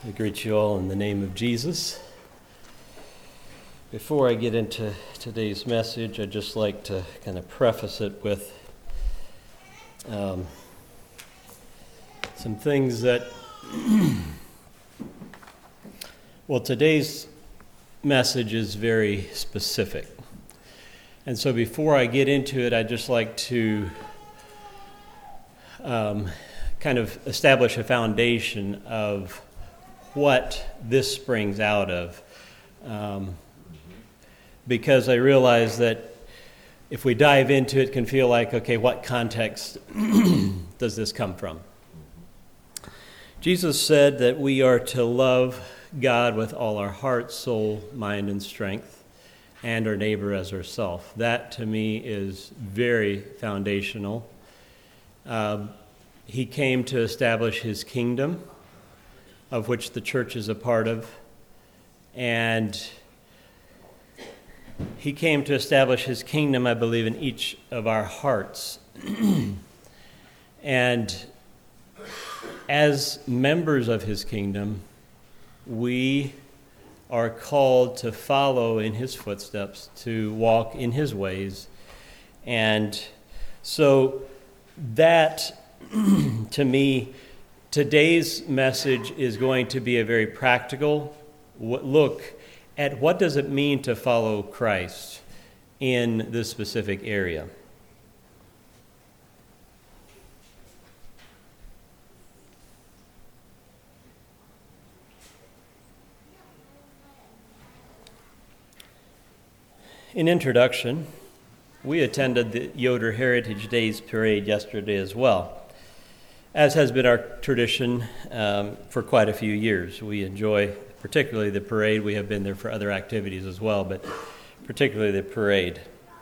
I greet you all in the name of Jesus. Before I get into today's message, I'd just like to kind of preface it with some things that, well, today's message is very specific. And so before I get into it, I'd just like to kind of establish a foundation of what this springs out of. Because I realize that if we dive into it, it can feel like, okay, what context does this come from? Jesus said that we are to love God with all our heart, soul, mind, and strength, and our neighbor as ourselves. That, to me, is very foundational. He came to establish his kingdom, of which the church is a part of, and he came to establish his kingdom, I believe, in each of our hearts. And as members of his kingdom, we are called to follow in his footsteps, to walk in his ways. And so that, to me, today's message is going to be a very practical look at what does it mean to follow Christ in this specific area. In introduction, we attended the Yoder Heritage Days parade yesterday as well, as has been our tradition for quite a few years. We enjoy particularly the parade. We have been there for other activities as well, but particularly the parade.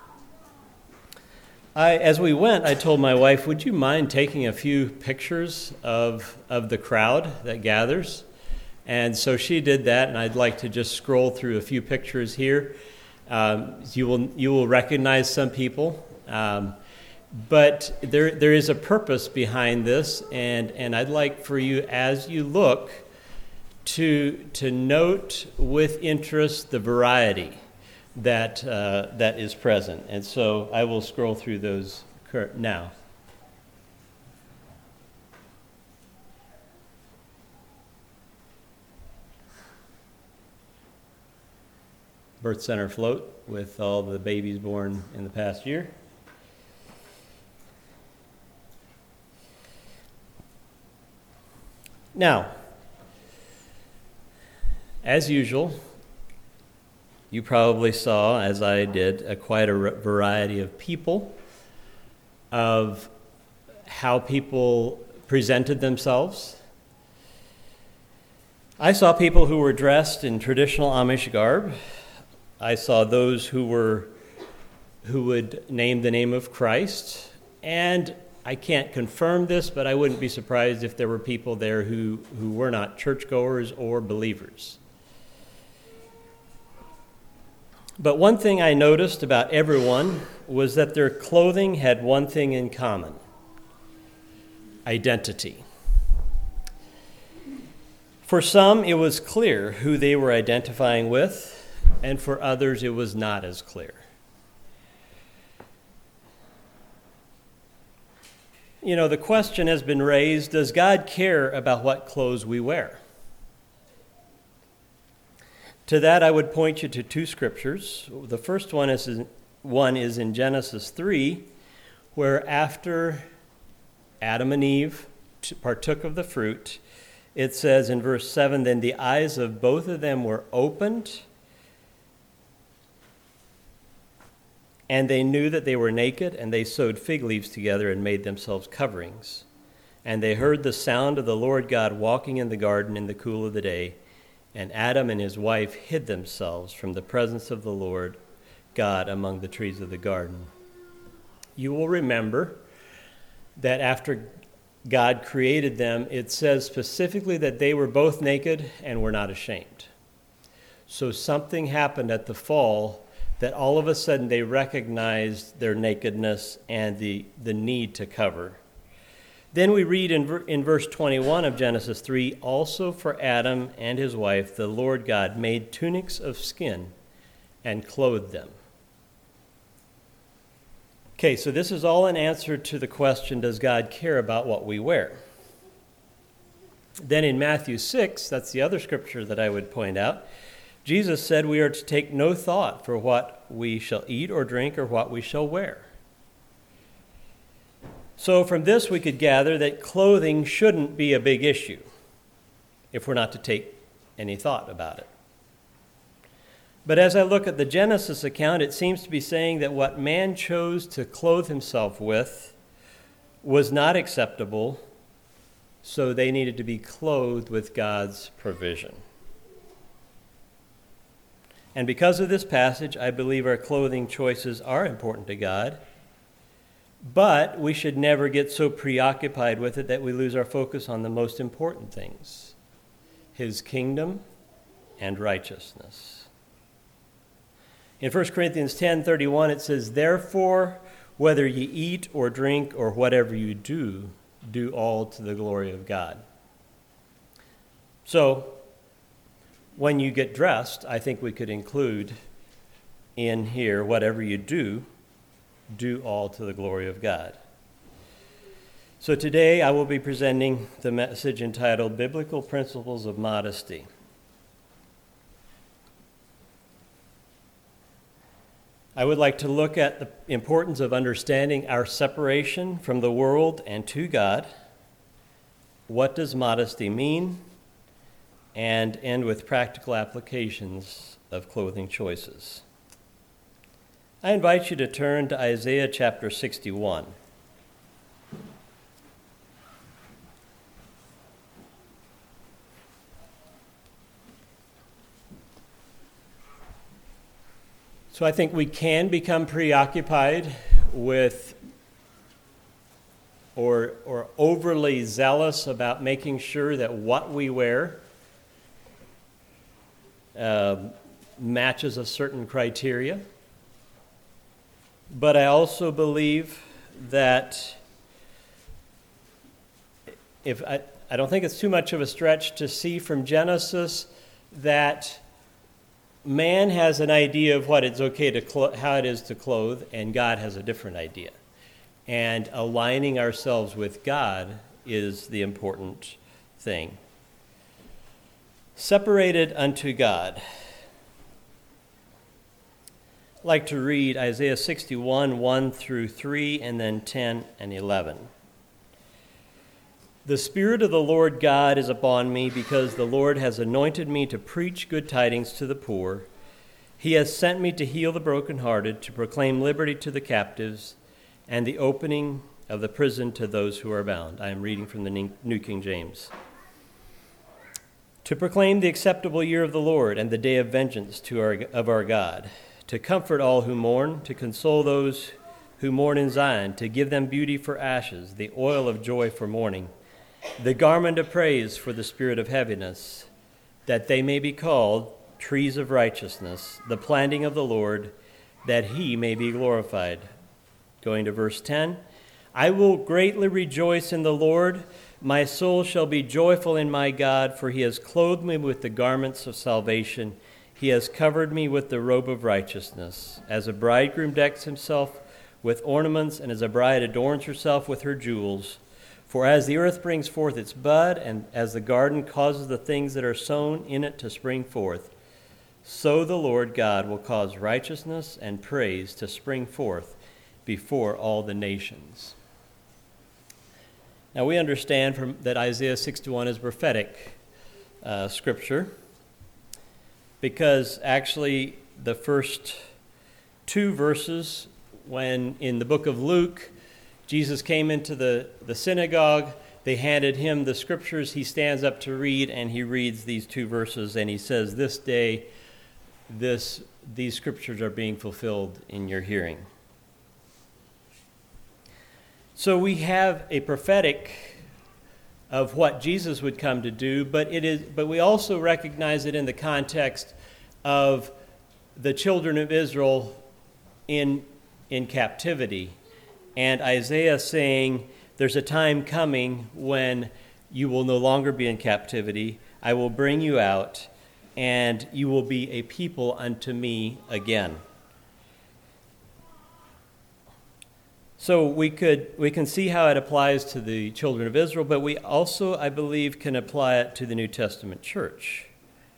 As we went, I told my wife, would you mind taking a few pictures of the crowd that gathers? And so she did that, and I'd like to just scroll through a few pictures here. You will recognize some people, but there is a purpose behind this, and I'd like for you, as you look, to note with interest the variety that is present. And so I will scroll through those now. Birth center float with all the babies born in the past year. Now, as usual, you probably saw, as I did, quite a variety of people, of how people presented themselves. I saw people who were dressed in traditional Amish garb. I saw those who would name the name of Christ, and I can't confirm this, but I wouldn't be surprised if there were people there who were not churchgoers or believers. But one thing I noticed about everyone was that their clothing had one thing in common: identity. For some, it was clear who they were identifying with, and for others, it was not as clear. You know, the question has been raised, does God care about what clothes we wear? To that, I would point you to two scriptures. The first one is in Genesis 3, where after Adam and Eve partook of the fruit, it says in verse 7, then the eyes of both of them were opened, and they knew that they were naked, and they sewed fig leaves together and made themselves coverings. And they heard the sound of the Lord God walking in the garden in the cool of the day, and Adam and his wife hid themselves from the presence of the Lord God among the trees of the garden. You will remember that after God created them, it says specifically that they were both naked and were not ashamed. So something happened at the fall that all of a sudden they recognized their nakedness and the need to cover. Then we read in verse 21 of Genesis 3, also for Adam and his wife, the Lord God made tunics of skin and clothed them. Okay, so this is all an answer to the question, does God care about what we wear? Then in Matthew 6, that's the other scripture that I would point out, Jesus said we are to take no thought for what we shall eat or drink or what we shall wear. So from this we could gather that clothing shouldn't be a big issue if we're not to take any thought about it. But as I look at the Genesis account, it seems to be saying that what man chose to clothe himself with was not acceptable, so they needed to be clothed with God's provision. And because of this passage, I believe our clothing choices are important to God, but we should never get so preoccupied with it that we lose our focus on the most important things, His kingdom and righteousness. In 1 Corinthians 10:31, it says, therefore, whether ye eat or drink or whatever you do, do all to the glory of God. So, when you get dressed, I think we could include in here, whatever you do, do all to the glory of God. So today I will be presenting the message entitled Biblical Principles of Modesty. I would like to look at the importance of understanding our separation from the world and to God. What does modesty mean? And end with practical applications of clothing choices. I invite you to turn to Isaiah chapter 61. So I think we can become preoccupied with or overly zealous about making sure that what we wear matches a certain criteria. But I also believe that I don't think it's too much of a stretch to see from Genesis that man has an idea of what it's okay to how it is to clothe, and God has a different idea. And aligning ourselves with God is the important thing. Separated unto God. I'd like to read Isaiah 61, 1 through 3, and then 10 and 11. The Spirit of the Lord God is upon me, because the Lord has anointed me to preach good tidings to the poor. He has sent me to heal the brokenhearted, to proclaim liberty to the captives, and the opening of the prison to those who are bound. I am reading from the New King James. To proclaim the acceptable year of the Lord and the day of vengeance of our God, to comfort all who mourn, to console those who mourn in Zion, to give them beauty for ashes, the oil of joy for mourning, the garment of praise for the spirit of heaviness, that they may be called trees of righteousness, the planting of the Lord, that he may be glorified. Going to verse 10, I will greatly rejoice in the Lord. My soul shall be joyful in my God, for he has clothed me with the garments of salvation. He has covered me with the robe of righteousness. As a bridegroom decks himself with ornaments, and as a bride adorns herself with her jewels. For as the earth brings forth its bud, and as the garden causes the things that are sown in it to spring forth, so the Lord God will cause righteousness and praise to spring forth before all the nations. Now we understand that Isaiah 61 is prophetic scripture, because actually the first two verses, when in the book of Luke, Jesus came into the synagogue, they handed him the scriptures, he stands up to read, and he reads these two verses, and he says, this day, these scriptures are being fulfilled in your hearing. So we have a prophetic of what Jesus would come to do, but we also recognize it in the context of the children of Israel in captivity, and Isaiah saying there's a time coming when you will no longer be in captivity. I will bring you out, and you will be a people unto me again. So we can see how it applies to the children of Israel, but we also, I believe, can apply it to the New Testament church.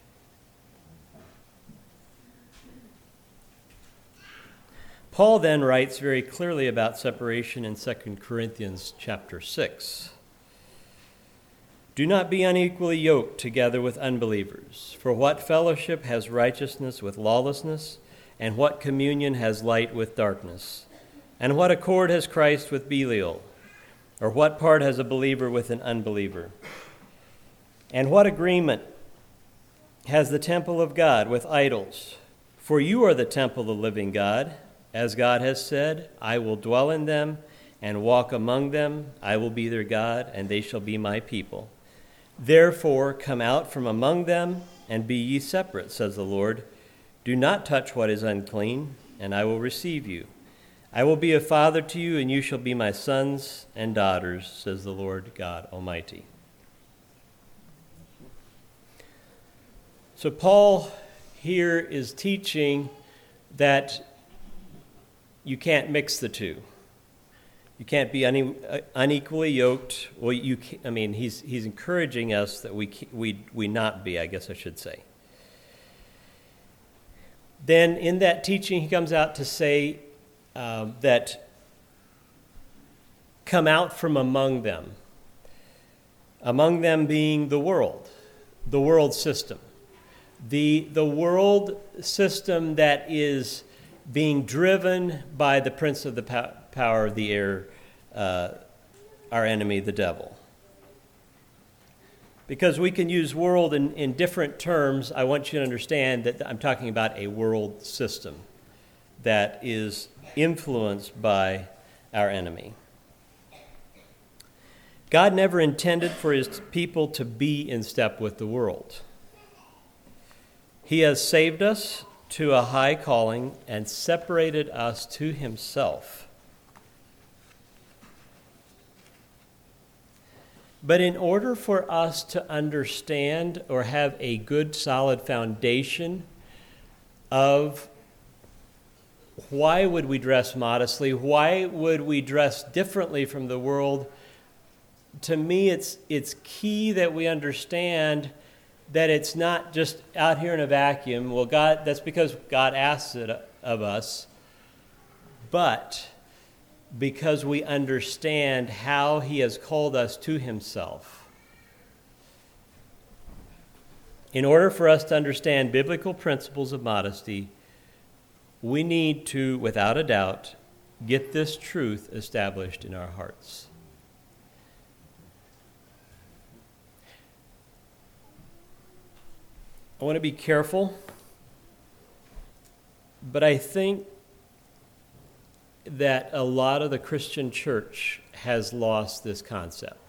Paul then writes very clearly about separation in 2 Corinthians chapter 6. Do not be unequally yoked together with unbelievers. For what fellowship has righteousness with lawlessness, and what communion has light with darkness? And what accord has Christ with Belial? Or what part has a believer with an unbeliever? And what agreement has the temple of God with idols? For you are the temple of the living God. As God has said, I will dwell in them and walk among them. I will be their God, and they shall be my people. Therefore, come out from among them and be ye separate, says the Lord. Do not touch what is unclean, and I will receive you. I will be a father to you, and you shall be my sons and daughters, says the Lord God Almighty. So Paul here is teaching that you can't mix the two. You can't be unequally yoked. Well, he's encouraging us that we not be, I guess I should say. Then in that teaching, he comes out to say that come out from among them being the world system. The world system that is being driven by the prince of the power of the air, our enemy, the devil. Because we can use world in different terms, I want you to understand that I'm talking about a world system that is influenced by our enemy. God never intended for his people to be in step with the world. He has saved us to a high calling and separated us to himself. But in order for us to understand or have a good, solid foundation of why would we dress modestly, why would we dress differently from the world, to me it's key that we understand that it's not just out here in a vacuum. Well, that's because God asks it of us, but because we understand how he has called us to himself. In order for us to understand biblical principles of modesty, we need to, without a doubt, get this truth established in our hearts. I want to be careful, but I think that a lot of the Christian church has lost this concept.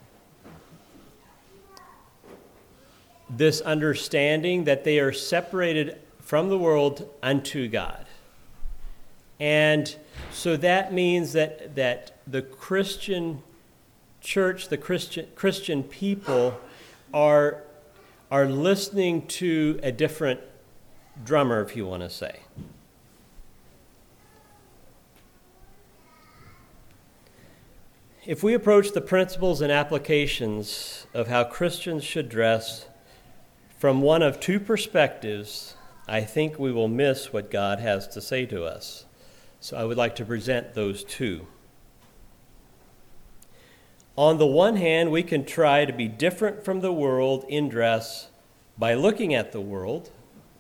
This understanding that they are separated from the world unto God. And so that means that the Christian church, the Christian people are listening to a different drummer, if you want to say. If we approach the principles and applications of how Christians should dress from one of two perspectives, I think we will miss what God has to say to us. So I would like to present those two. On the one hand, we can try to be different from the world in dress by looking at the world.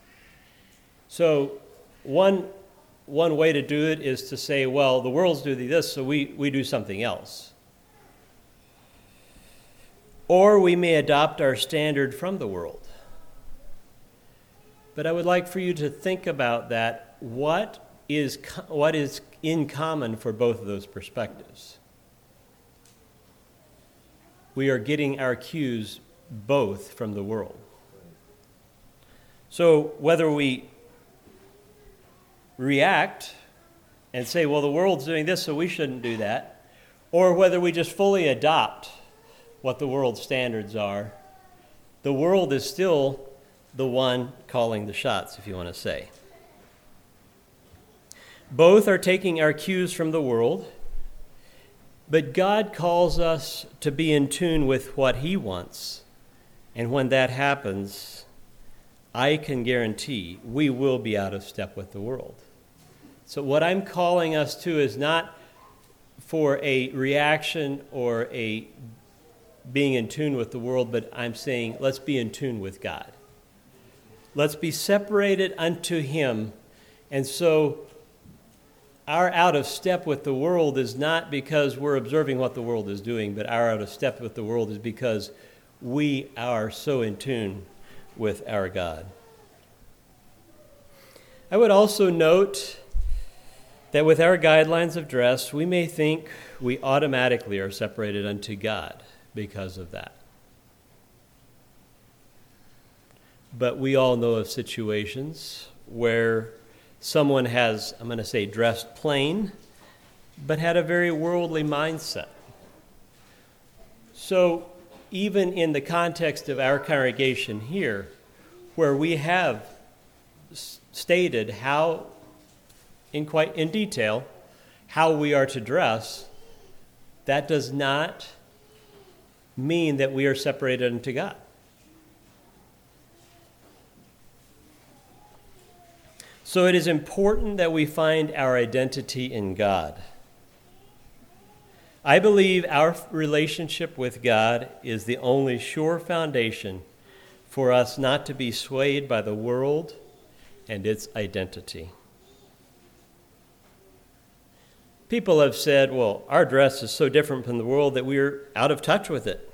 So one way to do it is to say, well, the world's doing this, so we do something else. Or we may adopt our standard from the world. But I would like for you to think about that. What is in common for both of those perspectives? We are getting our cues both from the world. So whether we react and say, well, the world's doing this, so we shouldn't do that, or whether we just fully adopt what the world's standards are, the world is still the one calling the shots, if you want to say. Both are taking our cues from the world, but God calls us to be in tune with what He wants. And when that happens, I can guarantee we will be out of step with the world. So what I'm calling us to is not for a reaction or a being in tune with the world, but I'm saying let's be in tune with God. Let's be separated unto Him. And so our out of step with the world is not because we're observing what the world is doing, but our out of step with the world is because we are so in tune with our God. I would also note that with our guidelines of dress, we may think we automatically are separated unto God because of that. But we all know of situations where someone has, I'm going to say, dressed plain, but had a very worldly mindset. So even in the context of our congregation here, where we have stated how, in detail, how we are to dress, that does not mean that we are separated unto God. So it is important that we find our identity in God. I believe our relationship with God is the only sure foundation for us not to be swayed by the world and its identity. People have said, well, our dress is so different from the world that we're out of touch with it.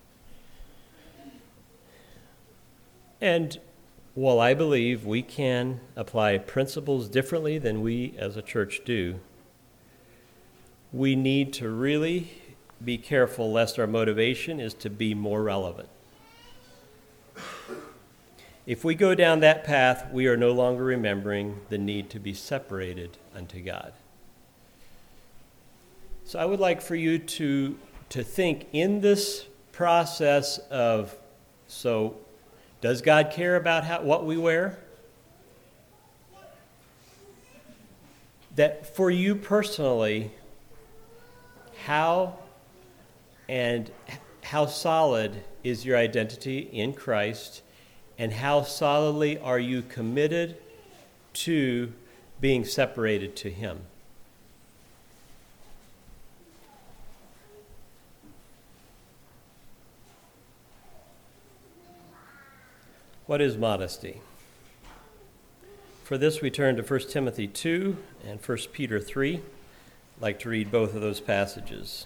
And while I believe we can apply principles differently than we as a church do, we need to really be careful lest our motivation is to be more relevant. If we go down that path, we are no longer remembering the need to be separated unto God. So I would like for you to think in this process of, so does God care about what we wear? That for you personally, how solid is your identity in Christ, and how solidly are you committed to being separated to Him? What is modesty? For this, we turn to 1 Timothy 2 and 1 Peter 3. I'd like to read both of those passages.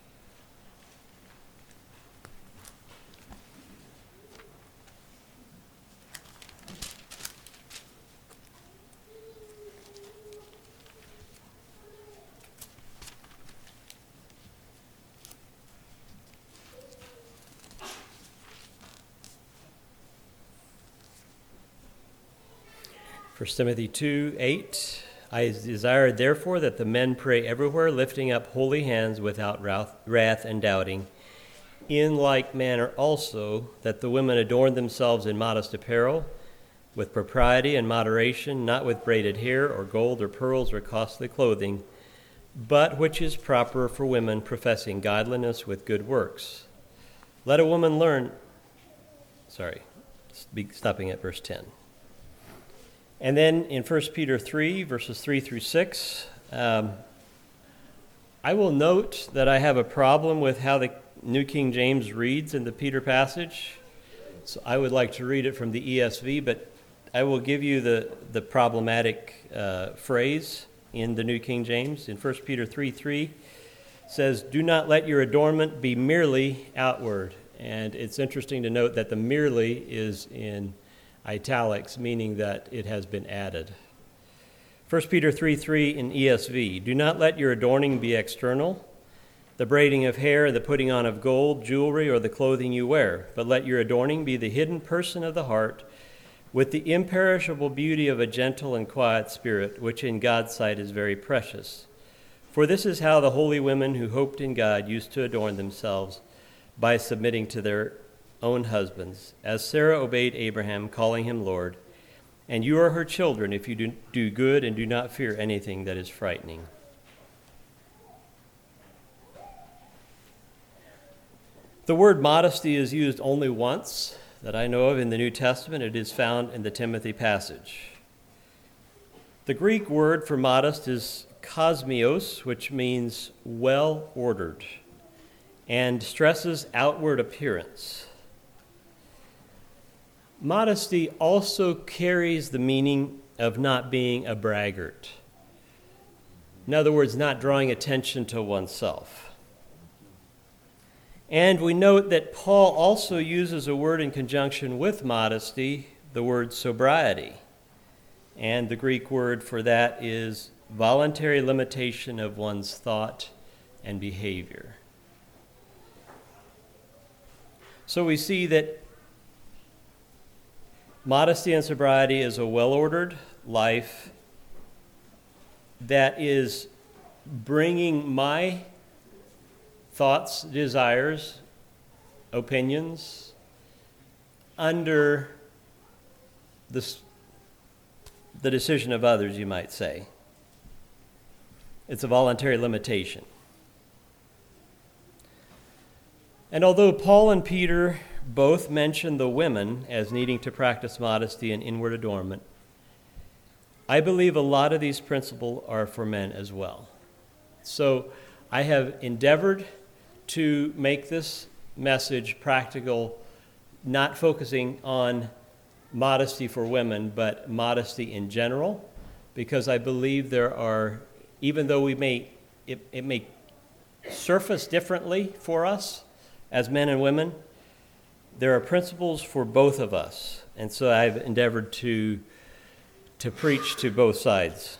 First Timothy 2:8, I desire therefore that the men pray everywhere, lifting up holy hands without wrath and doubting. In like manner also that the women adorn themselves in modest apparel, with propriety and moderation, not with braided hair or gold or pearls or costly clothing, but which is proper for women professing godliness with good works. Let a woman learn, stopping at verse 10. And then in 1 Peter 3, verses 3 through 6, I will note that I have a problem with how the New King James reads in the Peter passage. So I would like to read it from the ESV, but I will give you the problematic phrase in the New King James. In 1 Peter 3:3 says, "Do not let your adornment be merely outward." And it's interesting to note that the merely is in italics, meaning that it has been added. 1 Peter 3:3 in ESV, "Do not let your adorning be external, the braiding of hair, the putting on of gold, jewelry, or the clothing you wear, but let your adorning be the hidden person of the heart, with the imperishable beauty of a gentle and quiet spirit, which in God's sight is very precious. For this is how the holy women who hoped in God used to adorn themselves, by submitting to their own husbands, as Sarah obeyed Abraham, calling him Lord. And you are her children if you do good and do not fear anything that is frightening. The word modesty is used only once that I know of in the New Testament. It is found in the Timothy passage. The Greek word for modest is kosmios, which means well-ordered, and stresses outward appearance. Modesty also carries the meaning of not being a braggart. In other words, not drawing attention to oneself. And we note that Paul also uses a word in conjunction with modesty, the word sobriety. And the Greek word for that is voluntary limitation of one's thought and behavior. So we see that modesty and sobriety is a well-ordered life that is bringing my thoughts, desires, opinions under the decision of others, you might say. It's a voluntary limitation. And although Paul and Peter both mention the women as needing to practice modesty and inward adornment, I believe a lot of these principles are for men as well. So I have endeavored to make this message practical, not focusing on modesty for women, but modesty in general, because I believe there are, even though it may surface differently for us as men and women, there are principles for both of us. And so I've endeavored to preach to both sides.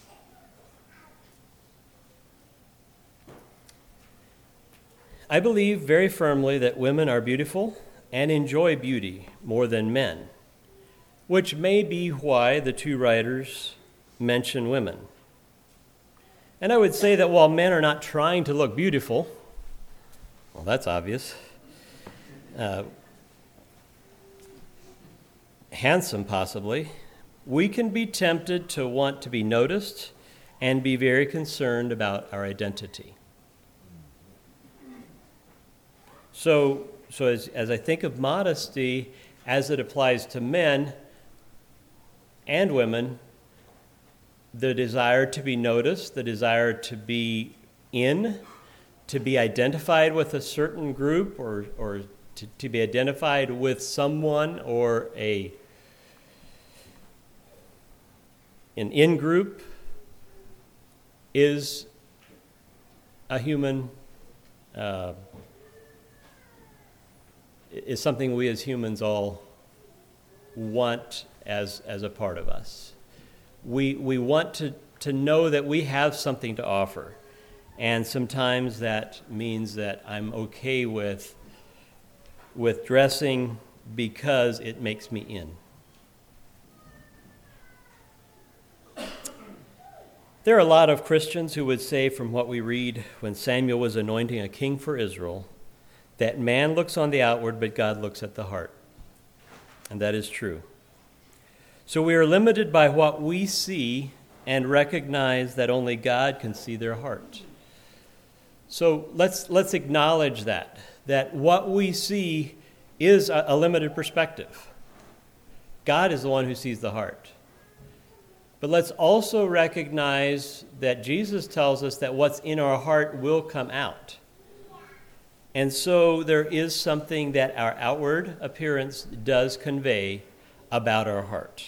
I believe very firmly that women are beautiful and enjoy beauty more than men, which may be why the two writers mention women. And I would say that while men are not trying to look beautiful, well, that's obvious, handsome possibly, we can be tempted to want to be noticed and be very concerned about our identity. So as I think of modesty as it applies to men and women, the desire to be noticed, the desire to be to be identified with a certain group or to be identified with someone or an in-group is a human, is something we as humans all want as a part of us. We want to know that we have something to offer. And sometimes that means that I'm okay with dressing because it makes me in. There are a lot of Christians who would say, from what we read when Samuel was anointing a king for Israel, that man looks on the outward, but God looks at the heart. And that is true. So we are limited by what we see and recognize that only God can see their heart. So let's acknowledge that what we see is a limited perspective. God is the one who sees the heart. But let's also recognize that Jesus tells us that what's in our heart will come out. And so there is something that our outward appearance does convey about our heart.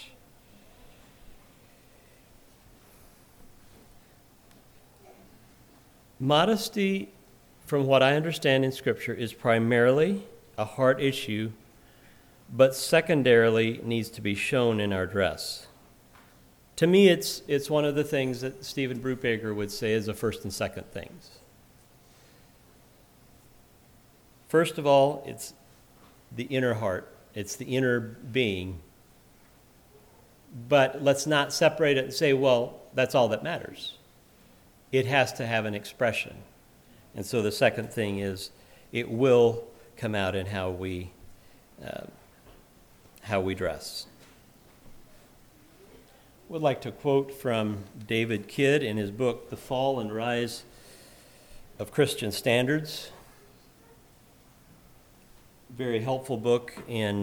Modesty, from what I understand in Scripture, is primarily a heart issue, but secondarily needs to be shown in our dress. To me, it's one of the things that Stephen Brubaker would say is the first and second things. First of all, it's the inner heart. It's the inner being. But let's not separate it and say, well, that's all that matters. it has to have an expression. And so the second thing is it will come out in how we dress. I would like to quote from David Kidd in his book, The Fall and Rise of Christian Standards. Very helpful book in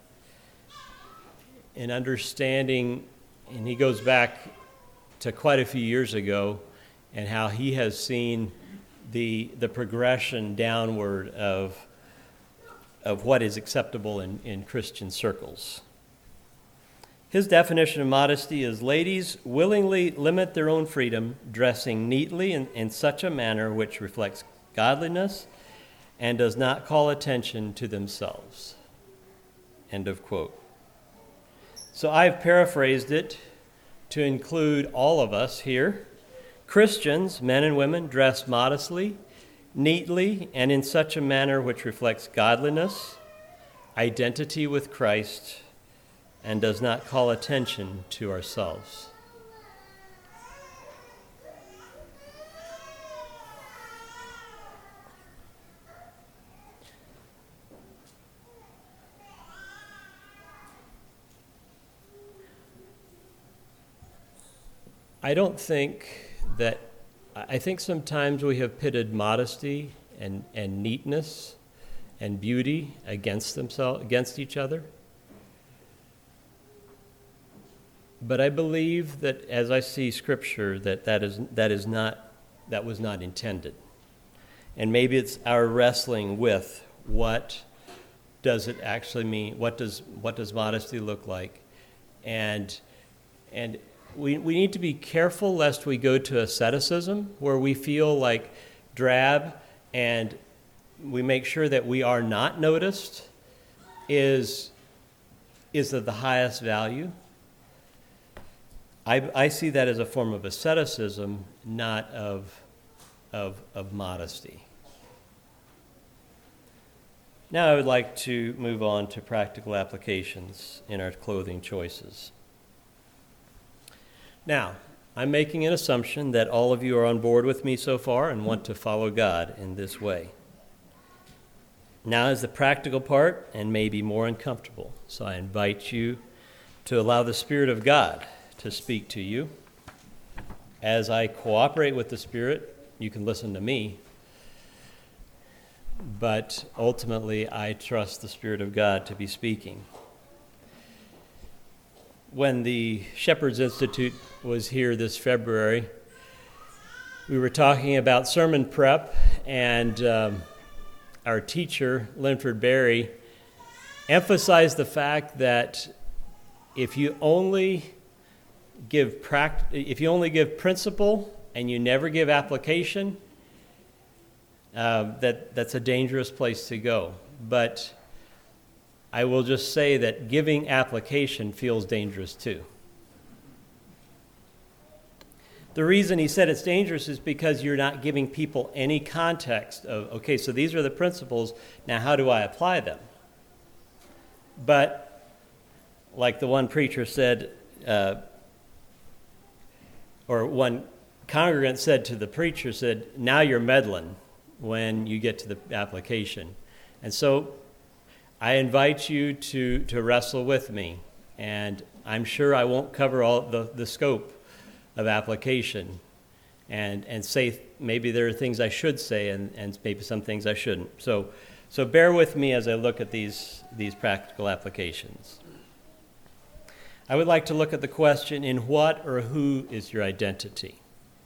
understanding, and he goes back to quite a few years ago and how he has seen the progression downward of what is acceptable in Christian circles. His definition of modesty is ladies willingly limit their own freedom, dressing neatly in such a manner which reflects godliness and does not call attention to themselves. End of quote. So I've paraphrased it to include all of us here. Christians, men and women, dress modestly, neatly, and in such a manner which reflects godliness, identity with Christ, and does not call attention to ourselves. I think sometimes we have pitted modesty and neatness and beauty against each other. But I believe that as I see Scripture, that was not intended. And maybe it's our wrestling with what does it actually mean? What does modesty look like? And we need to be careful lest we go to asceticism where we feel like drab and we make sure that we are not noticed is of the highest value. I see that as a form of asceticism, not of modesty. Now I would like to move on to practical applications in our clothing choices. Now, I'm making an assumption that all of you are on board with me so far and want to follow God in this way. Now is the practical part and maybe more uncomfortable. So I invite you to allow the Spirit of God to speak to you. As I cooperate with the Spirit, you can listen to me. But ultimately, I trust the Spirit of God to be speaking. When the Shepherd's Institute was here this February, we were talking about sermon prep, and our teacher, Linford Berry, emphasized the fact that if you only give principle and you never give application, that's a dangerous place to go. But I will just say that giving application feels dangerous too. The reason he said it's dangerous is because you're not giving people any context of, okay, so these are the principles, now how do I apply them? But like the one preacher said, or one congregant said to the preacher, said, now you're meddling when you get to the application. And so I invite you to wrestle with me, and I'm sure I won't cover all the scope of application and say maybe there are things I should say and maybe some things I shouldn't. So bear with me as I look at these practical applications. I would like to look at the question, in what or who is your identity?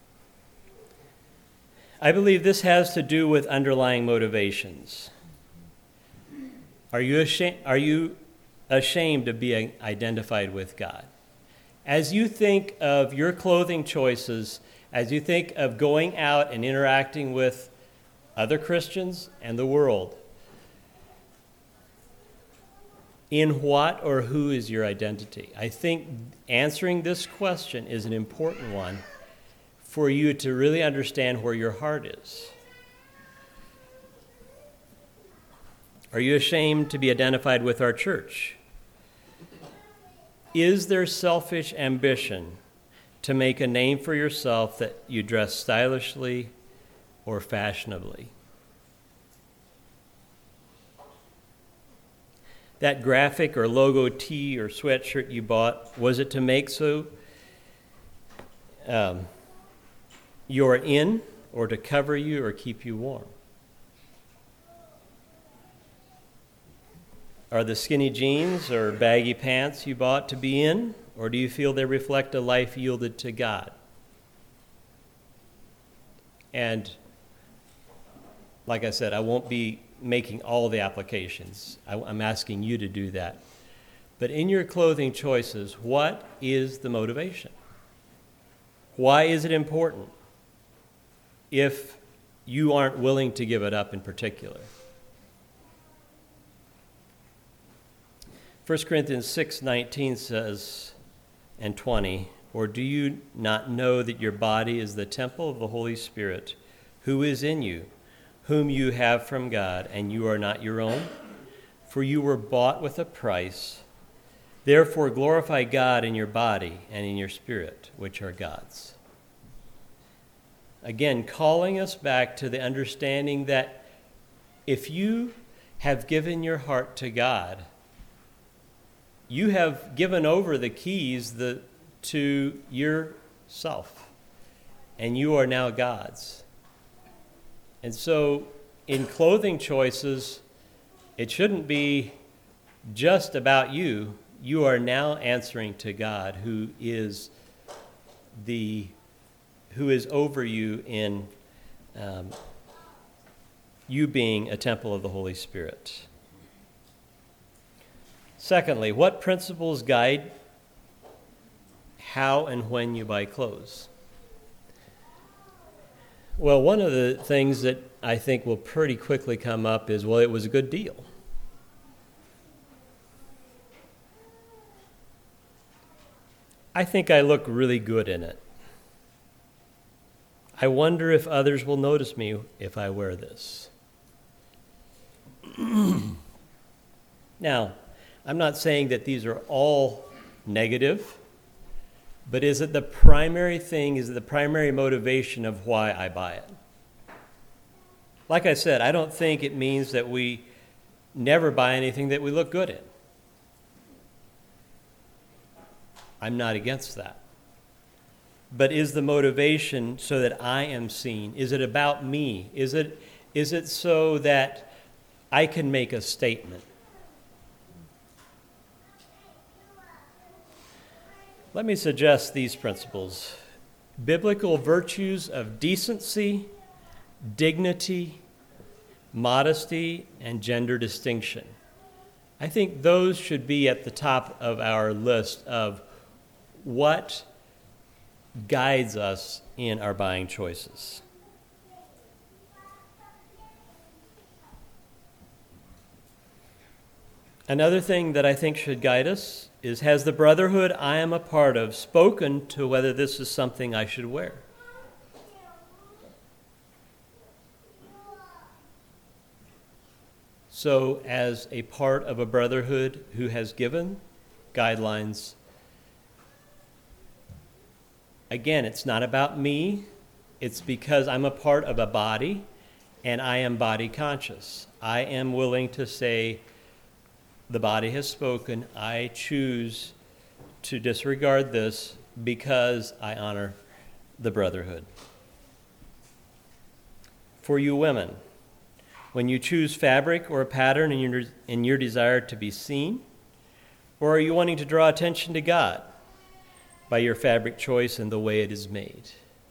I believe this has to do with underlying motivations. Are you ashamed of being identified with God? As you think of your clothing choices, as you think of going out and interacting with other Christians and the world, in what or who is your identity? I think answering this question is an important one for you to really understand where your heart is. Are you ashamed to be identified with our church? Is there selfish ambition to make a name for yourself that you dress stylishly or fashionably. That graphic or logo tee or sweatshirt you bought, was it to make so you're in, or to cover you or keep you warm? Are the skinny jeans or baggy pants you bought to be in, or do you feel they reflect a life yielded to God? And like I said, I won't be making all the applications. I'm asking you to do that. But in your clothing choices, what is the motivation? Why is it important if you aren't willing to give it up in particular? 1 Corinthians 6:19 says, and 20, or do you not know that your body is the temple of the Holy Spirit, who is in you, whom you have from God, and you are not your own? For you were bought with a price. Therefore glorify God in your body and in your spirit, which are God's. Again, calling us back to the understanding that if you have given your heart to God, you have given over the keys to yourself, and you are now God's. And so in clothing choices, it shouldn't be just about you. You are now answering to God, who is over you in you being a temple of the Holy Spirit. Secondly, what principles guide how and when you buy clothes? Well, one of the things that I think will pretty quickly come up is, well, it was a good deal. I think I look really good in it. I wonder if others will notice me if I wear this. Now, I'm not saying that these are all negative, but is it the primary thing, is it the primary motivation of why I buy it? Like I said, I don't think it means that we never buy anything that we look good in. I'm not against that. But is the motivation so that I am seen? Is it about me? Is it so that I can make a statement? Let me suggest these principles. Biblical virtues of decency, dignity, modesty, and gender distinction. I think those should be at the top of our list of what guides us in our buying choices. Another thing that I think should guide us is, has the brotherhood I am a part of spoken to whether this is something I should wear? So, as a part of a brotherhood who has given guidelines, again, it's not about me. It's because I'm a part of a body, and I am body conscious. I am willing to say, the body has spoken. I choose to disregard this because I honor the brotherhood. For you women, when you choose fabric or a pattern in your desire to be seen, or are you wanting to draw attention to God by your fabric choice and the way it is made?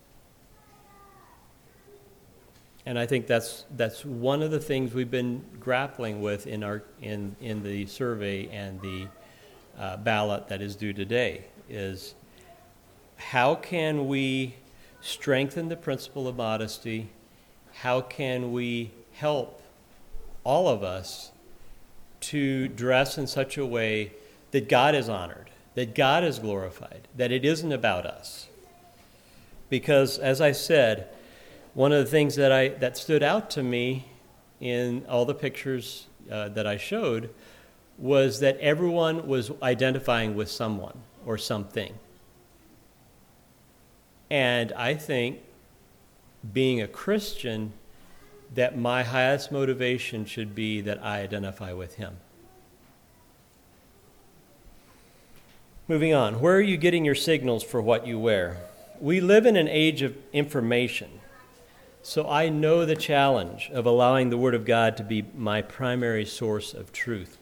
And I think that's one of the things we've been grappling with in the survey and the ballot that is due today, is how can we strengthen the principle of modesty? How can we help all of us to dress in such a way that God is honored, that God is glorified, that it isn't about us? Because, as I said, one of the things that stood out to me in all the pictures that I showed was that everyone was identifying with someone or something. And I think, being a Christian, that my highest motivation should be that I identify with him. Moving on, where are you getting your signals for what you wear? We live in an age of information, so I know the challenge of allowing the Word of God to be my primary source of truth.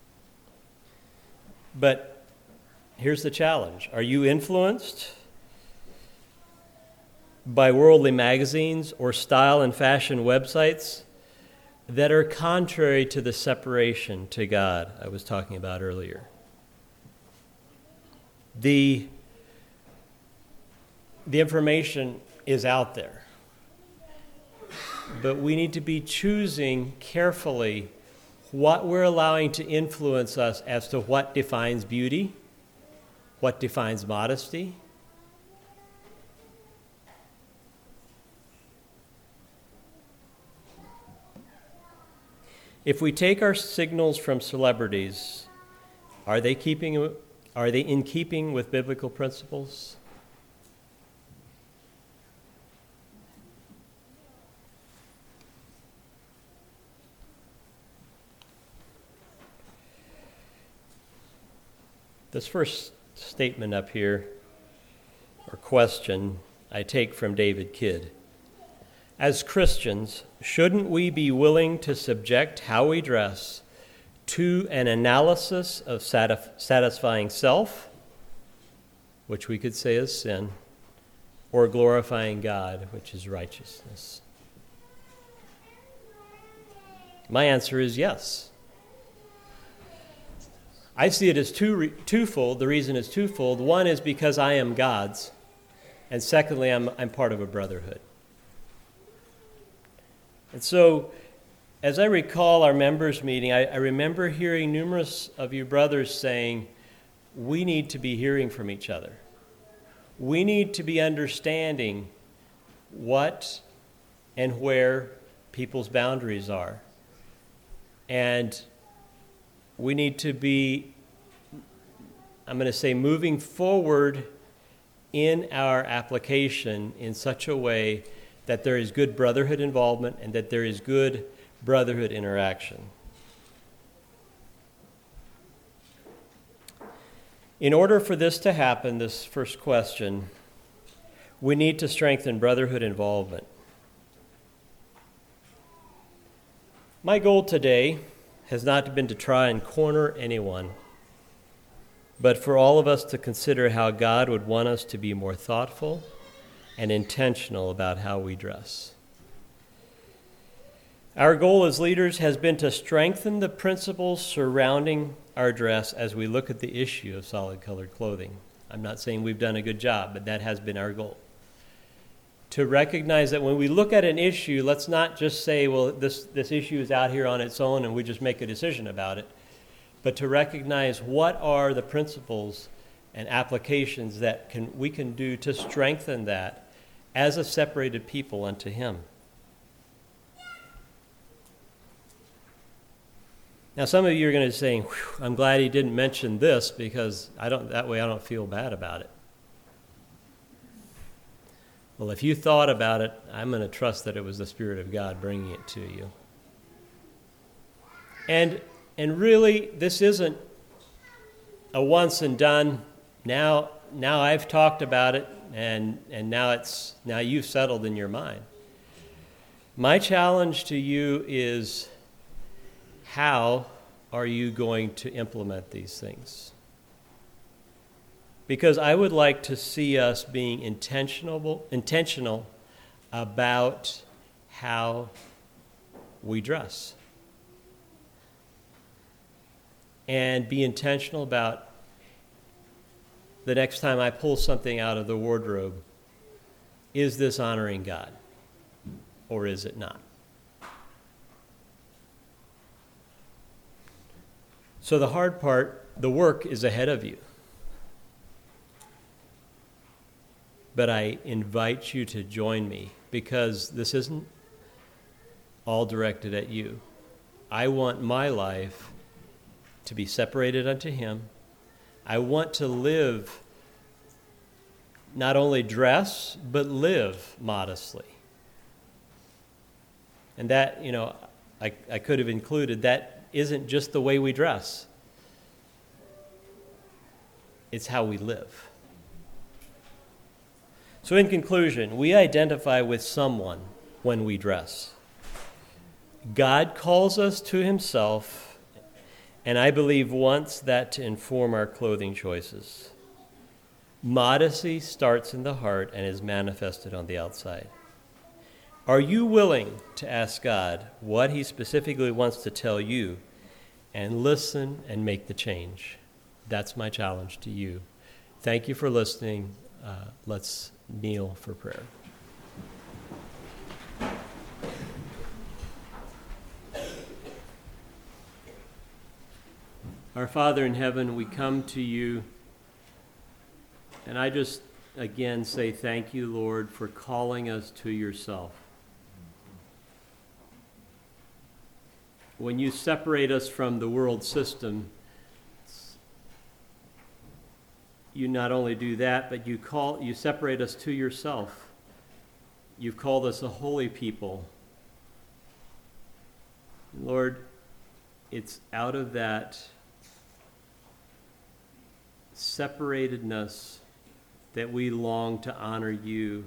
But here's the challenge. Are you influenced by worldly magazines or style and fashion websites that are contrary to the separation to God I was talking about earlier? The information is out there, but we need to be choosing carefully what we're allowing to influence us as to what defines beauty, what defines modesty. If we take our signals from celebrities, are they in keeping with biblical principles? This first statement up here, or question, I take from David Kidd. As Christians, shouldn't we be willing to subject how we dress to an analysis of satisfying self, which we could say is sin, or glorifying God, which is righteousness? My answer is yes. I see it as twofold. The reason is twofold. One is because I am God's, and secondly, I'm part of a brotherhood. And so, as I recall our members' meeting, I remember hearing numerous of you brothers saying, we need to be hearing from each other. We need to be understanding what and where people's boundaries are. And we need to be, I'm going to say, moving forward in our application in such a way that there is good brotherhood involvement and that there is good brotherhood interaction. In order for this to happen, this first question, we need to strengthen brotherhood involvement. My goal today has not been to try and corner anyone, but for all of us to consider how God would want us to be more thoughtful and intentional about how we dress. Our goal as leaders has been to strengthen the principles surrounding our dress as we look at the issue of solid colored clothing. I'm not saying we've done a good job, but that has been our goal. To recognize that when we look at an issue, let's not just say, well, this issue is out here on its own and we just make a decision about it, but to recognize what are the principles and applications that we can do to strengthen that as a separated people unto Him. Now, some of you are going to be saying, I'm glad he didn't mention this because that way I don't feel bad about it. Well, if you thought about it, I'm going to trust that it was the Spirit of God bringing it to you. And really, this isn't a once and done. Now I've talked about it, and now you've settled in your mind. My challenge to you is, how are you going to implement these things? Because I would like to see us being intentional about how we dress. And be intentional about the next time I pull something out of the wardrobe, is this honoring God or is it not? So the hard part, the work is ahead of you. But I invite you to join me because this isn't all directed at you. I want my life to be separated unto Him. I want to live not only dress, but live modestly. And that, I could have included, that isn't just the way we dress. It's how we live. So in conclusion, we identify with someone when we dress. God calls us to himself, and I believe wants that to inform our clothing choices. Modesty starts in the heart and is manifested on the outside. Are you willing to ask God what he specifically wants to tell you and listen and make the change? That's my challenge to you. Thank you for listening. Let's kneel for prayer. Our Father in heaven, we come to you, and I just again say thank you, Lord, for calling us to yourself. When you separate us from the world system, you not only do that, but you separate us to yourself. You've called us a holy people. Lord, it's out of that separatedness that we long to honor you.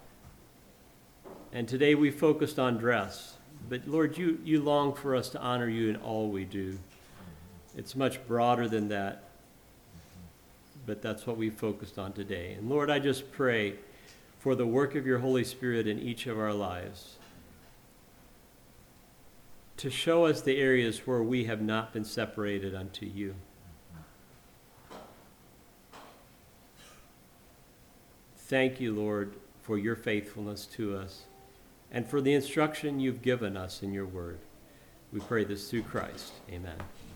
And today we focused on dress. But Lord, you long for us to honor you in all we do. It's much broader than that. But that's what we focused on today. And Lord, I just pray for the work of your Holy Spirit in each of our lives to show us the areas where we have not been separated unto you. Thank you, Lord, for your faithfulness to us and for the instruction you've given us in your word. We pray this through Christ. Amen.